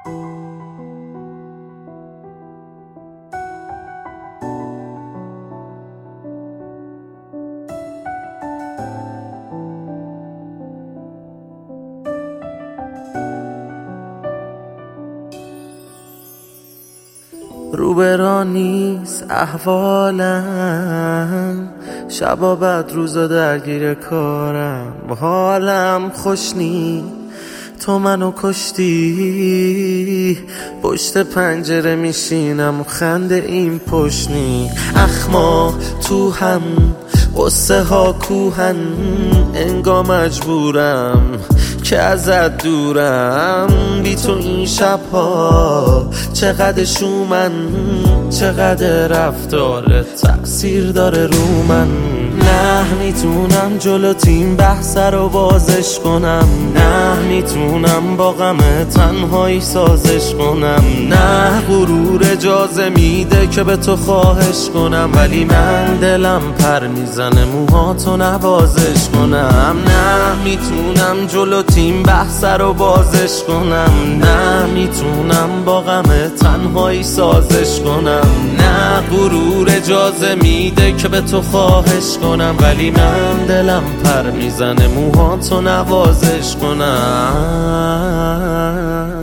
روبرا نیست احوالم، شبا بعد روزا درگیر کارم، حالم خوش نی تو منو کشتی. پشت پنجره میشینم و خنده این پشنی، اخما تو هم قصه ها کوهن، انگار مجبورم که ازت دورم. بی تو این شبها چقدر شومن، چقدر رفتارت تأثیر داره رو من. نه میتونم جلو تیم بحث رو بازش کنم، نه میتونم با غم تنهایی سازش کنم، نه غرور اجازه میده که به تو خواهش کنم، ولی من دلم پر میزنه موهاتو نوازش کنم. نه میتونم جلو تیم بحث رو بازش کنم، نه میتونم با غم تنهایی سازش کنم، نه غرور اجازه میده که به تو خواهش کنم، ولی من دلم پر میزنه موهاتو نوازش کنم.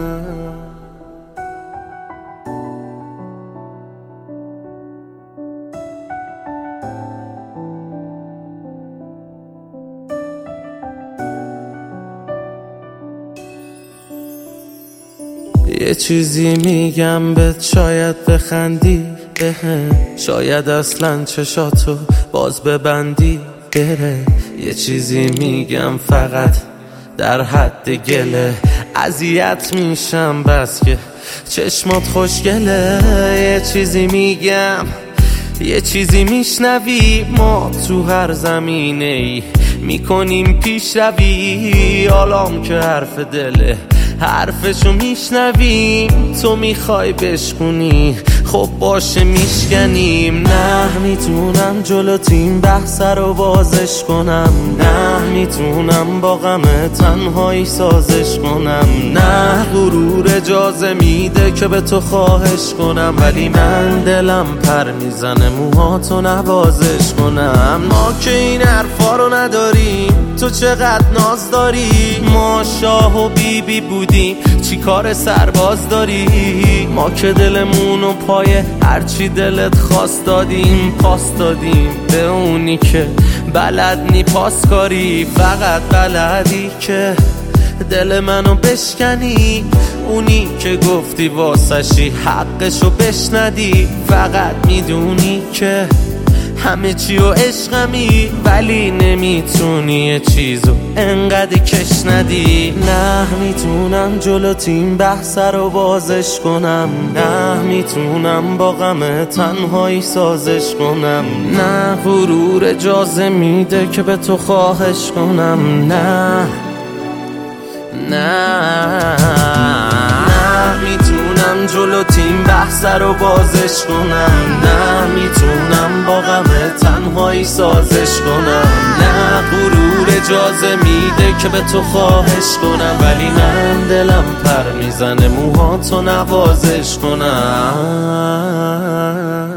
یه چیزی میگم بهت شاید بخندی بهم، شاید اصلا چشاتو باز ببندی بره. یه چیزی میگم فقط در حد گله، اذیت میشم بس که چشمات خوشگله. یه چیزی میگم یه چیزی میشنوی، ما تو هر زمینه ای میکنیم پیش روی. حالام که حرف دله حرفشو میشنویم، تو میخوای بشکنی خب باشه میشکنیم. نه میتونم جلو تیم بحث رو بازش کنم، نه میتونم با غم تنهایی سازش کنم، نه غرور اجازه میده که به تو خواهش کنم، ولی من دلم پر میزنه موهاتو نوازش کنم. ما که این حرفا رو نداریم، تو چقدر ناز داری. ما شاه و بیبی بودیم، چی کار سرباز داری؟ ما که دلمونو پای هرچی دلت خواست دادیم، پاس دادیم به اونی که بلد نی پاس کاری. فقط بلدی که دل منو بشکنی، اونی که گفتی واسشی حقشو بشندی. فقط میدونی که همه چی و عشقمی، ولی نمیتونی یه چیزو انقدر کش ندی. نه میتونم جلو تیم بحث رو بازش کنم، نه میتونم با غم تنهایی سازش کنم، نه غرور اجازه میده که به تو خواهش کنم. نه میتونم جلو تیم بحث رو بازش کنم، نه میتونم با غم تنهایی سازش کنم، نه غرور اجازه میده که به تو خواهش کنم، ولی من دلم پر میزنه موهاتو نوازش کنم.